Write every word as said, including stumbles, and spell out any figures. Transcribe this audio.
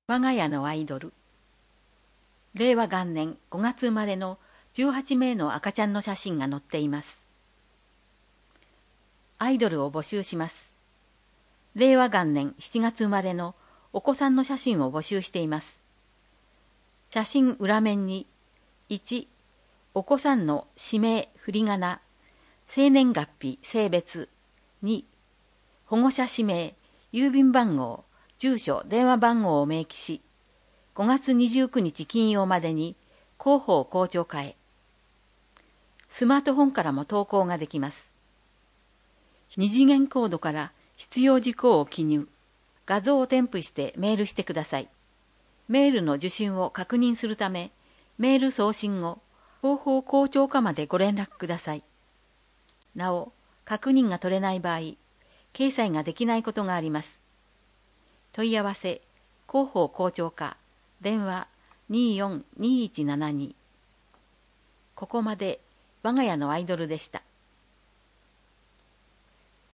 我が家のアイドル。れいわ元年ごがつ生まれのじゅうはちめいの赤ちゃんの写真が載っています。アイドルを募集します。れいわ元年しちがつ生まれのお子さんの写真を募集しています。写真裏面にいち、お子さんの氏名、振り仮名、生年月日、性別、に、保護者氏名、郵便番号、住所、電話番号を明記し、ごがつにじゅうくにち金曜までに広報校長課へ。スマートフォンからも投稿ができます。二次元コードから必要事項を記入、画像を添付してメールしてください。メールの受信を確認するため、メール送信後、広報校長課までご連絡ください。なお、確認が取れない場合、掲載ができないことがあります。問い合わせ、広報校長課、電話にーよんにーいちななに。ここまで我が家のアイドルでした。